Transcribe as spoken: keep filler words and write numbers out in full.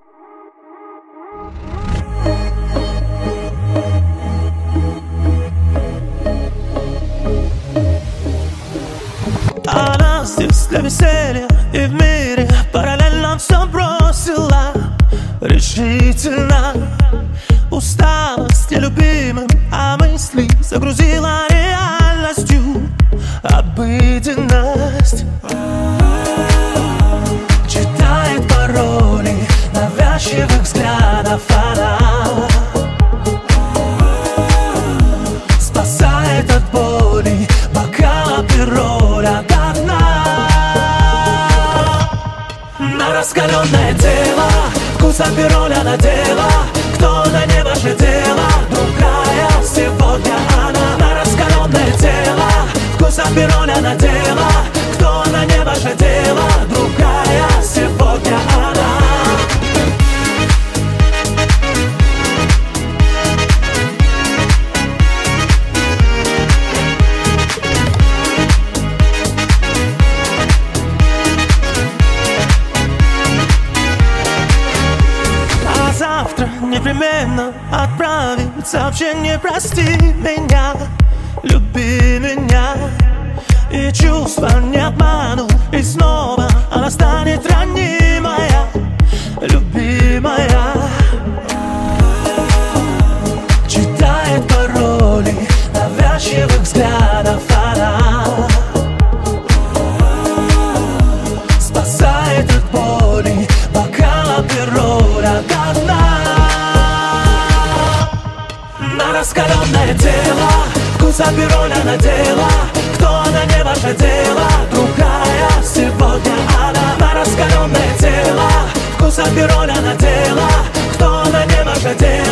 Она здесь для веселья и в мире параллельно все бросила решительно. Усталость нелюбимым, а мысли загрузила реальностью обыденность. Читает пароли навязчивых взглядов она, спасает от боли бокал пироля до дна. На раскаленное тело вкус пироля надела. Кто на не ваше дело, другая сегодня она. На раскаленное тело вкус пироля надела. Кто на не ваше дело, другая сегодня она. Завтра непременно отправит сообщение: прости меня, люби меня. И чувства не обманут, и снова она станет ранимая, любимая. Читает пароли навязчивых взглядов она, спасает от боли бокала пироля до дна. На раскаленное тело вкус пироля надела. Кто она, не ваше дело, другая сегодня она. На раскаленное тело вкус пироля надела. Кто она, не ваше дело.